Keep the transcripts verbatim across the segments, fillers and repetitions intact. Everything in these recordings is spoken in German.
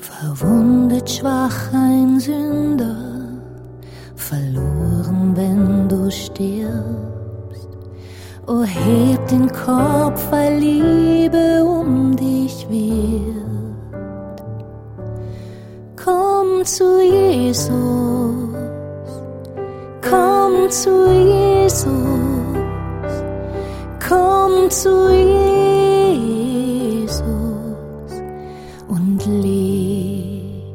Verwundet, schwach, ein Sünder, verloren, wenn du stirbst. O heb den Kopf, weil Liebe um dich wird. Komm zu Jesus, komm zu Jesus, komm zu Jesus und leb.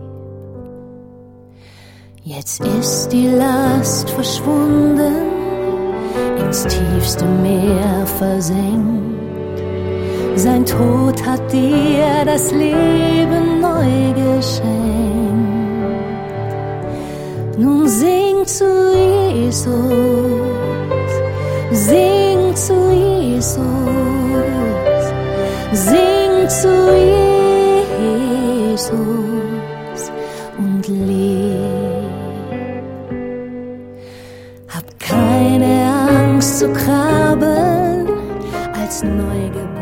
Jetzt ist die Last verschwunden, ins tiefste Meer versenkt. Sein Tod hat dir das Leben neu geschenkt. Nun sing zu Jesus, sing zu Jesus, sing zu Jesus und leb. Hab keine Angst zu krabbeln als Neugeborene.